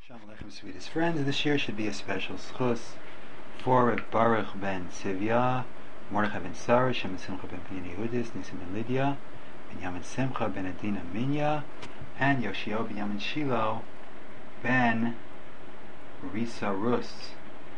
Shalom Aleichem, sweetest friends. This year should be a special schus for Reb Baruch ben Tzivya, Mordechai ben Sarah, Shem Simcha ben Pnei Yehudis, Nisim ben Lydia, Benjamin Simcha ben Adina Minya, and Yoshio ben Yamin Shilo ben Risa Rus.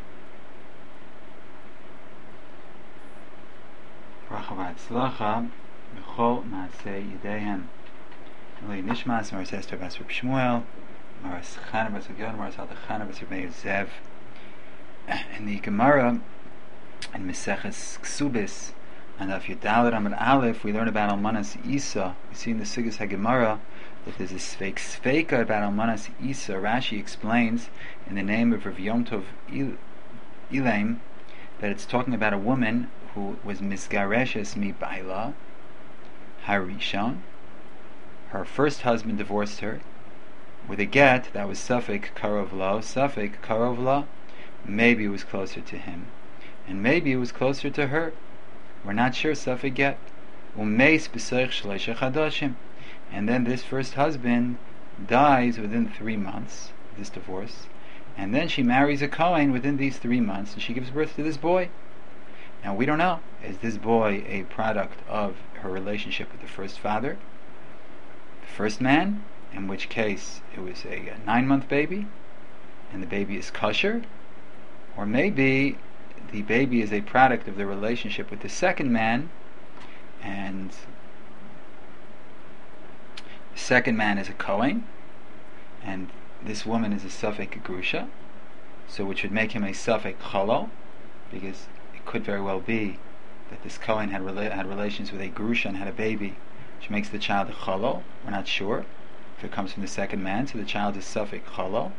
Bracha v'atzlacha b'chol ma'aseh yedeihem. Eloi Nishmas, Maras Esther bas Reb Shmuel, Maras Chana bas Reb Yonah, Maras Aldachana bas Reb Meir Zev. In the Gemara, in Meseches Ksubis, and Daf Yudaled Amud Aleph, we learn about Almanas Isa. We see in the Sigas HaGemara that there's a Sveika about Almanas Isa. Rashi explains, in the name of Rav Yom Tov Ilaim, that it's talking about a woman who was Misgareshes Mi Baila Harishon. Her first husband divorced her with a get that was Safek Karov Lo. Maybe it was closer to him, and maybe it was closer to her. We're not sure. Safek get. Umeis b'seich shleisha chadashim, and then this first husband dies within 3 months of this divorce, and then she marries a Kohen within these 3 months, and she gives birth to this boy. Now we don't know, is this boy a product of her relationship with the first father, the first man, in which case it was a 9-month baby, and the baby is kosher, or maybe the baby is a product of the relationship with the second man, and the second man is a Kohen, and this woman is a Safek Grusha, so which would make him a Safek Cholol, because it could very well be that this Kohen had relations with a Grusha and had a baby, which makes the child a Cholol. We're not sure if it comes from the second man, so the child is Safek Cholol.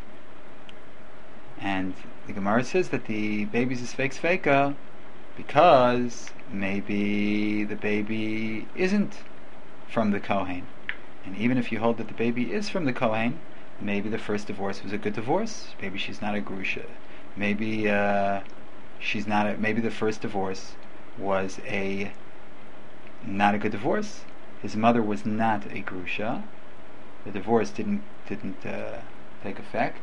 And the Gemara says that the baby's is fake Sveika because maybe the baby isn't from the Kohen. And even if you hold that the baby is from the Kohen, maybe the first divorce was a good divorce. Maybe she's not a Grusha. Maybe maybe the first divorce was not a good divorce. His mother was not a Grusha. The divorce didn't take effect.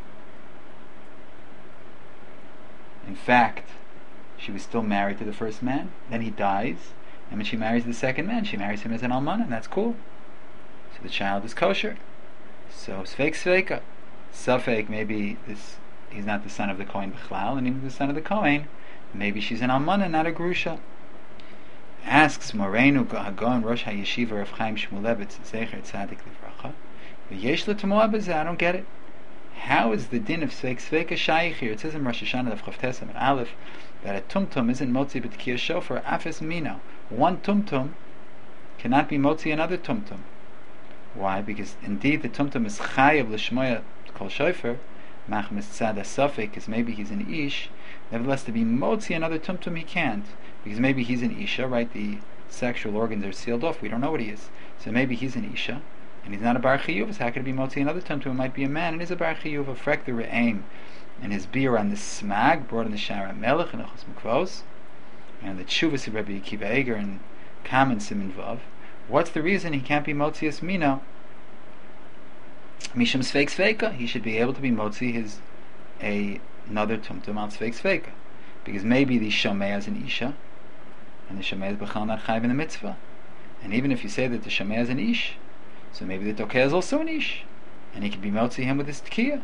In fact, she was still married to the first man. Then he dies, and when she marries the second man, she marries him as an almana, and that's cool. So the child is kosher. So sveika. Safek, maybe he's not the son of the Kohen B'chlal, and even the son of the Kohen, maybe she's an almana, not a grusha. Asks Morenu Hagon Rosh HaYeshiva Rav Chaim Shmulevitz Zecher Tzadik Livracha, V'yesh l'tamoa b'zeh. I don't get it. How is the din of Sveika Shaykh here? It says in Rosh Hashanah of Chavtes and Aleph that a tumtum isn't motzi b'tkiyah shofar afes mino. One tumtum cannot be motzi another tumtum. Why? Because indeed the tumtum is chayav l'shmoya kol shofar, machmas tzad asafik, because maybe he's an ish. Nevertheless, to be motzi another tumtum he can't, because maybe he's an isha, right? The sexual organs are sealed off. We don't know what he is. So maybe he's an isha, and he's not a bar chiyuv. So how could it be motzi another tumtum? It might be a man, and he's a bar chiyuv. A frek the re'aim, and his beer on the smag brought in the Shara Melech and Achos Mekvos, and the Tshuvas of Rabbi Akiva Eger and Kamen Simin Vav. What's the reason he can't be motzias mino? Misham Sveik Sveika. He should be able to be motzi another tumtum al Sveik Sveika, because maybe the Shomea is an isha, and the Shomea is b'chal not chayv in the mitzvah. And even if you say that the Shomea is an ish, so maybe the Tokeh is also an ish, and he can be motzi him with his tkiyah.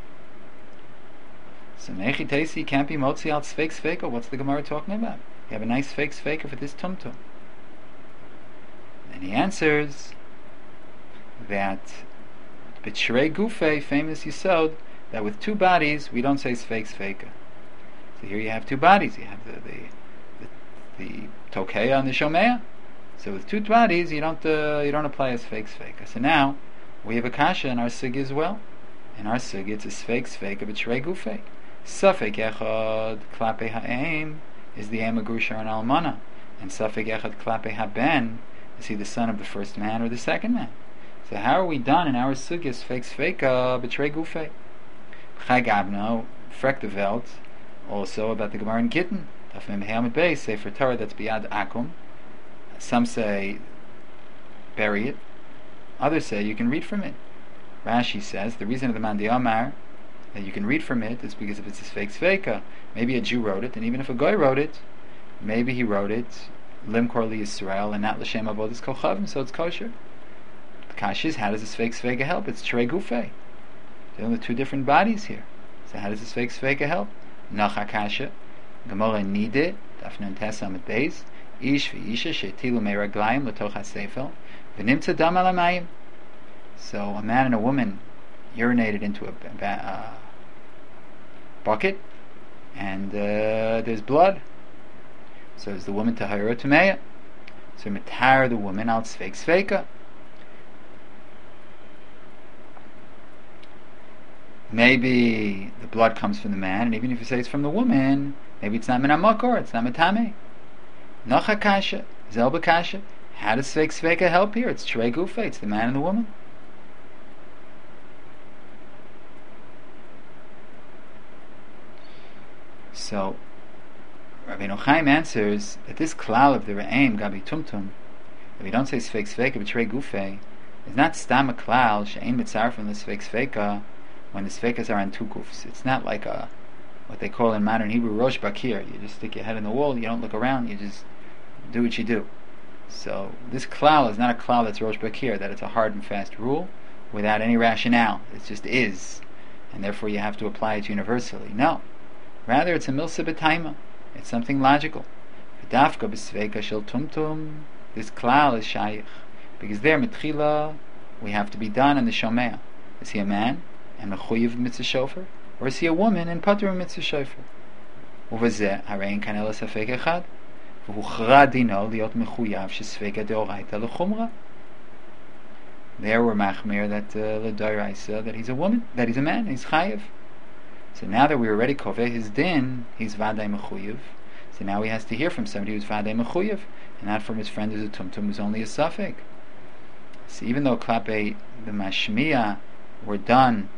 So Mechi Teisi can't be motzi al Sveik Sveika. What's the Gemara talking about? You have a nice fake Sveika for this tumtum. And he answers that B'Shrei Gufei, famous Yisod, that with two bodies we don't say Sveik Sveika. So here you have two bodies. You have the Tokea and the Shomea. So with two bodies you don't apply a Sveik Sveika. So now we have a kasha in our sugi as well. In our sugi it's a Sveik Sveika B'Shrei Gufei. Safek Echad Klape Ha'aim is the Ema Grusha and Almana, and Safek Echad Klape Ha'ben is he the son of the first man or the second man? So how are we done in our sugyas Sveik Sveika B'Shrei Gufei? Chai Gabno Frek the Welt also about the Gemara in Gittin Daf Mem Hamid Beis say for Torah that's Biad Akum. Some say bury it, others say you can read from it. Rashi says the reason of the Mandi Amar that you can read from it is because if it's a Sfeik Sveika, maybe a Jew wrote it, and even if a Goy wrote it, maybe he wrote it Lim Kor Li Yisrael and not L'Shem Avodas Kol Chavim, so it's kosher. The Kash is, how does the Sfeik Sveika help? It's Trei Gufei. There are only two different bodies here. So how does the Sfeik Sveika help? Nacha Kasha, Gemara Nide, Dafnan Tessa Mit Beis, Ish v'Isha She'tilu Mei Raglayim L'toch HaSeifel, V'nimtza Dam Al HaMayim. So a man and a woman urinated into a bucket, and there's blood. So is the woman tahara tumeya? So matar the woman al tzveik sveika. Maybe the blood comes from the man, and even if you say it's from the woman, maybe it's not min hamakor, it's not matame. Nocha kasha, zelba kasha. How does tzveik sveika help here? It's trei gufa, it's the man and the woman. So Rabbeinu Chaim answers that this klal of the re'im gabi tumtum, if we don't say sfeik sveika b'trei gufei, is not stam a klal she'ein mitzar from the sfeik sveika when the sveikas are on two gufs. It's not like what they call in modern Hebrew rosh bakir. You just stick your head in the wall, you don't look around, you just do what you do. So this klal is not a klal that's rosh bakir, that it's a hard and fast rule without any rationale. It just is, and therefore you have to apply it universally. No. Rather, it's a milsa b'taima. It's something logical. V'dafka b'sveika shel tumtum. This klal is shaykh, because there mitchila we have to be done on the shomea. Is he a man and mechuyev mitzvah shofar, or is he a woman and patur mitzvah shofar? Uvazeh harein kanela safek echad, v'huchra dino liot mechuyav shesveika deoraita lechumra. There we're machmir that l'doraisa that he's a woman, that he's a man, he's chayev. So now that we already koveh his din, he's vaday mechuyev. So now he has to hear from somebody who's vaday mechuyev, and not from his friend who's a tumtum, who's only a safek. So even though klape the mashmiya were done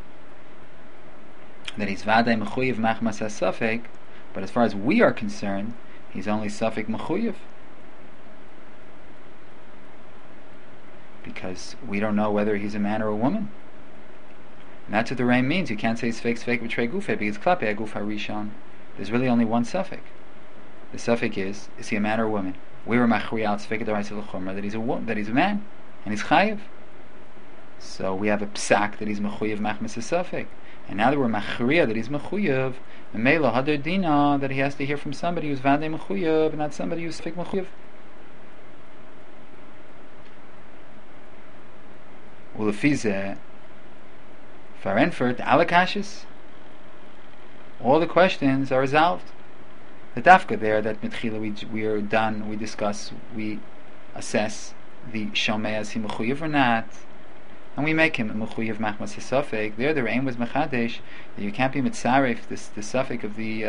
that he's vaday mechuyev machmas safek, but as far as we are concerned, he's only safek mechuyev, because we don't know whether he's a man or a woman. And that's what the reim means. You can't say sfeik b'trei gufei because klape a guf harishon. There's really only one suffix. The suffix is he a man or a woman? We were machri al sfeik d'oraisa l'chumra that he's a woman, that he's a man, and he's chayiv. So we have a psak that he's mechuyev machmas a suffix, and now that we're machriya that he's mechuyev, memela hadar dina that he has to hear from somebody who's vadei mechuyev and not somebody who's sfeik mechuyev. Ulefizeh. Farenfurt, alakashis, all the questions are resolved. The dafka there that mitchila we are done, we discuss, we assess the shomei as he mechuyev or not, and we make him a mechuyev machmas hasafek. There the aim was mechadesh that you can't be mitzaref the suffix of the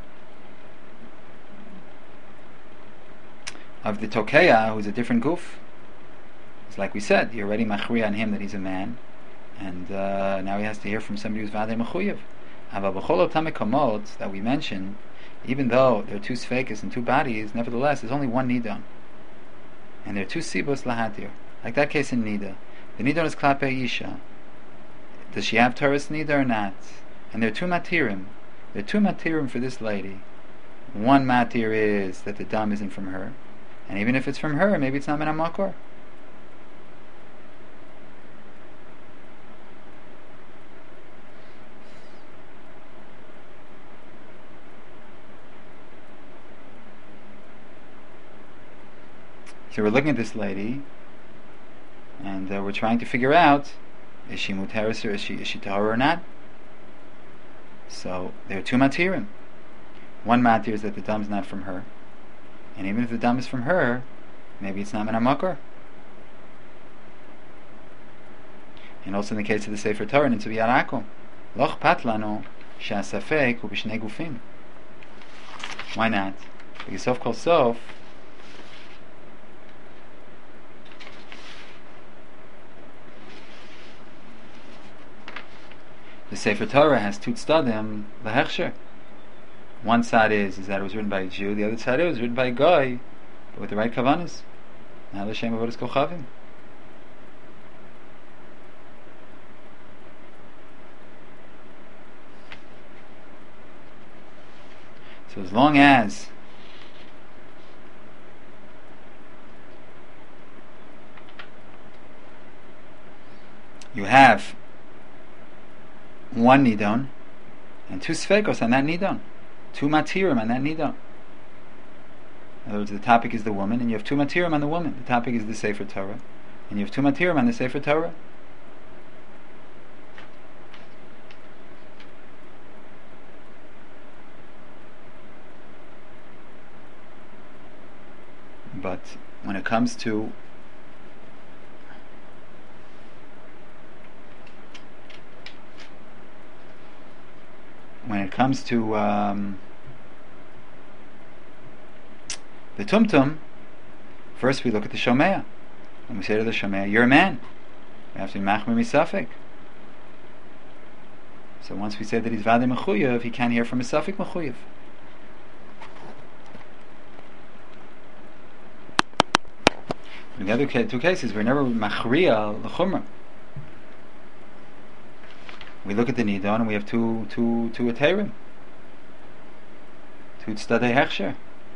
tokeya, who's a different guf. It's like we said, you're already machri on him that he's a man, and now he has to hear from somebody who's vadei mechuyev. Ava b'chol otam mekomot that we mentioned, even though there are two sfeikas and two bodies, nevertheless there's only one nidon, and there are two sibos lahatir. Like that case in nida, the nidon is klape isha. Does she have Torah's nida or not? And there are two matirim. There are two matirim for this lady. One matir is that the dam isn't from her, and even if it's from her, maybe it's not min hamakor. So we're looking at this lady, and we're trying to figure out, is she muteris or is she tahor or not? So there are two matirim. One matir is that the dam is not from her, and even if the dam is from her, maybe it's not min hamakor. And also in the case of the Sefer Torah, in Tzvi Yarakom, loch patlano she'asafek hu b'shnei gufim. Why not? Because sof kol sof, the Sefer Torah has two tzadim lehechsher. One side is that it was written by a Jew. The other side was written by a guy, but with the right kavanas. Now l'shem avodas kol chavim. So as long as you have one nidon and two sfekos on that nidon, two matirim on that nidon. In other words, the topic is the woman, and you have two matirim on the woman. The topic is the Sefer Torah, and you have two matirim on the Sefer Torah. But when it comes to the tumtum, first we look at the shomea, and we say to the shomea, "You're a man. You have to be machmir misafek." So once we say that he's vadei mechuyev, he can't hear from a safek mechuyev. In the other two cases, we're never machriya l'chumra. We look at the nidon, and we have two eterim, two tzadei hechsher,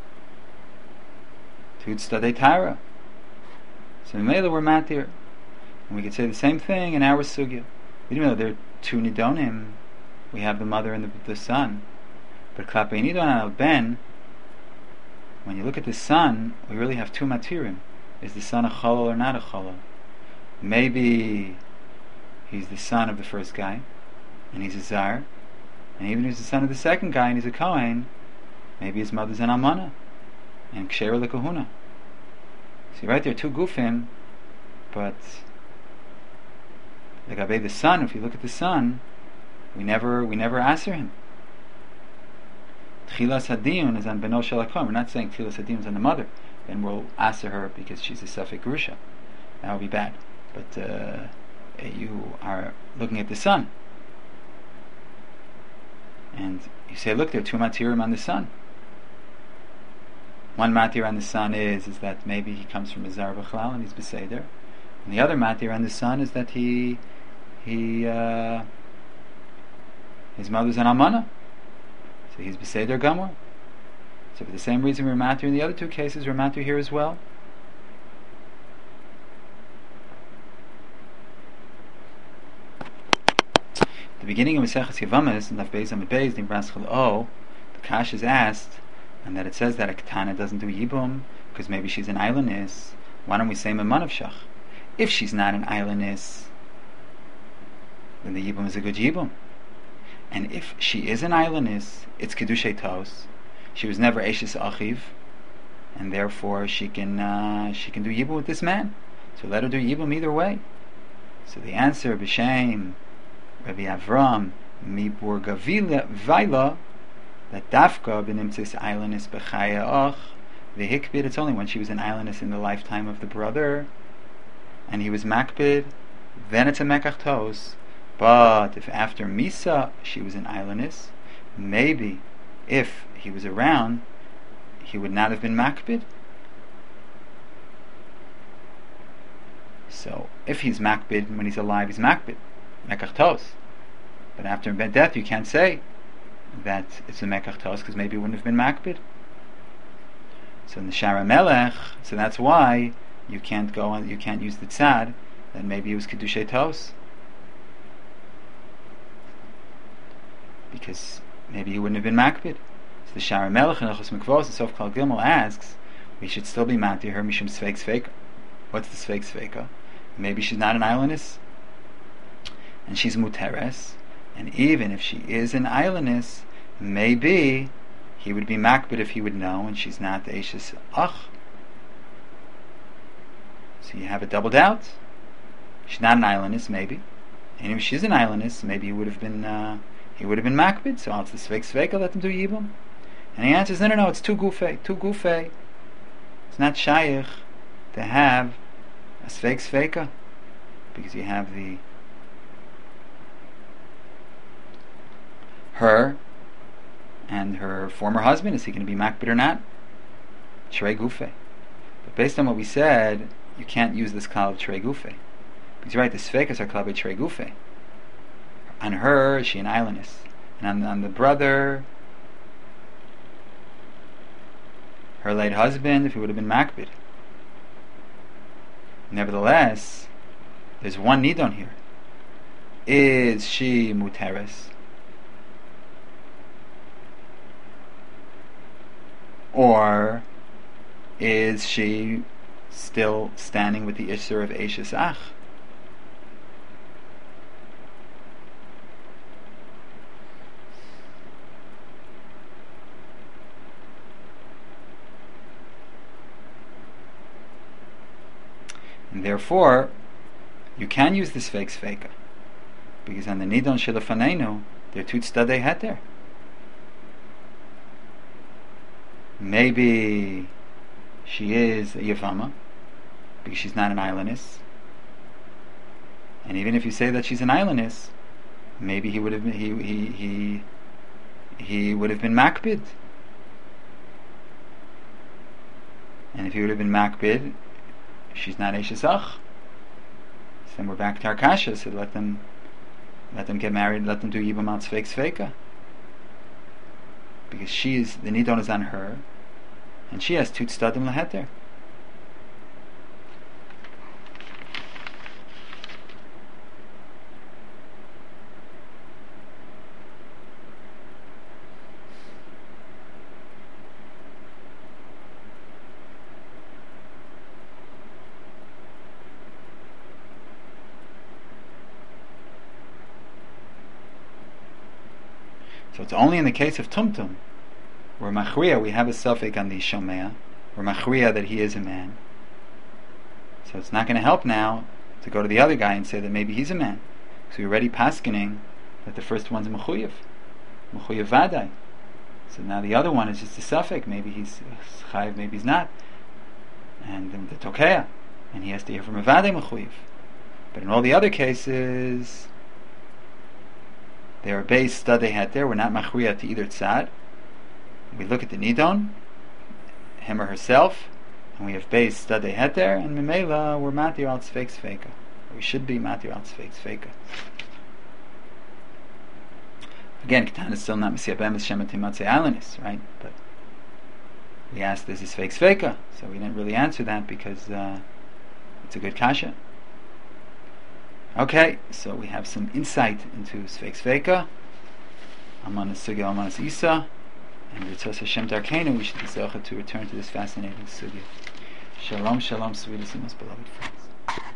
two tzadei tara. So in Mela we're matir, and we could say the same thing in our sugya. Even though there are two nidonim, we have the mother and the son. But klapei nidon al ben, when you look at the son, we really have two matirim. Is the son a cholol or not a cholol? Maybe he's the son of the first guy, and he's a zar, and even if he's the son of the second guy and he's a kohen, maybe his mother's an almana and ksheira lekahuna. See, right there, two gufim, but like the son, if you look at the son, we never answer him. Tchilas hadiyun is on beno shel hakom. We're not saying tchilas hadiyun is on the mother, and we'll answer her because she's a safek grusha. That would be bad. But you are looking at the son, and you say, look, there are two matirim on the son. One matir on the son is that maybe he comes from a zar b'chalal and he's beseder, and the other matir on the son is that his mother's an almana, so he's beseder gamor. So for the same reason we're matir in the other two cases, we're matir here as well. The beginning of Maseches Yevamos, in Daf Beis Amud Beis, in Braschel O, the Kash is asked, and that it says that a Ketana doesn't do Yibum because maybe she's an islandess. Why don't we say Meman of Shach? If she's not an islandess, then the Yibum is a good Yibum. And if she is an islandess, it's Kedushay Tos. She was never Eshes Achiv, and therefore she can do Yibum with this man. So let her do Yibum either way. So the answer, B'Shem Rabbi Avram Mibur Gavila, that Dafka b'nimtzis islandess b'chaya och v'hikbid. It's only when she was an islandess in the lifetime of the brother, and he was makbid, then it's a mekach tos. But if after Misa she was an islandess, maybe if he was around, he would not have been makbid. So if he's makbid when he's alive, he's makbid, mekach tos. But after death, you can't say that it's a mekach tos because maybe it wouldn't have been makbid. So in the Shara Melech, so that's why you can't go on. You can't use the tzad that maybe it was kedushay tos, because maybe he wouldn't have been makbid. So the Shara Melech in Achos Mikvos and Sof Klal Gimel asks, we should still be matir her mishum sveik sveika. What's the sveik sveika? Maybe she's not an islandess, and she's muteres. And even if she is an islandess, maybe he would be makbid if he would know, and she's not the Eshes Ach. So you have a double doubt. She's not an islandess, maybe, and if she's an islandess, maybe he would have been makbid. So it's the sveik sveika, let them do yibum. And he answers, no, it's two gufei. It's not shaykh to have a sveik sveika, because you have her and her former husband. Is he going to be makbid or not? Shrei gufe. But based on what we said, you can't use this klal of shrei gufe, because you're right, the sveikas are klal of shrei gufe. On her, is she an islandess, and on the brother, her late husband if he would have been makbid. Nevertheless, there's one nidon here. Is she muteres? Or is she still standing with the Isser of Eishes Ach? And therefore, you can use this fake sveka, because on the Nidon Shelafanenu, there are two tzadei heter. Maybe she is a Yavama, because she's not an islandess. And even if you say that she's an islandess, maybe he would have been he would have been makbid. And if he would have been makbid, she's not Eishes Ach. So then we're back to our kasha. So let them get married. Let them do Yibam Al Tzveik Tzveika, because the nidon is on her, and she has two tztadim leheter. So it's only in the case of Tumtum, where Machriya, we have a suffix on the Shomea, where Machriya that he is a man. So it's not going to help now to go to the other guy and say that maybe he's a man. So you're already paskening that the first one's Mechuyev Vadai. So now the other one is just a suffix. Maybe he's Chayiv, maybe he's not. And then the Tokeya, and he has to hear from a Vadai Mechuyev. But in all the other cases, they are based stadei heter. We're not machriya to either tzad. We look at the nidon, him or herself, and we have based stadei heter, and memela we're matir al tzveik tzveika. We should be matir al tzveik tzveika. Again, Ketan is still not Mesiabem is Shematim Matzei Alanis, right? But we asked, is this fake tzveika? So we didn't really answer that because it's a good kasha. Okay, so we have some insight into Sfeik Sveika, Amanas Sugya, Amanas Isa, and Ritzos Hashem Darkenu. We should be zeichet to return to this fascinating sugya. Shalom, shalom, sweetest and most beloved friends.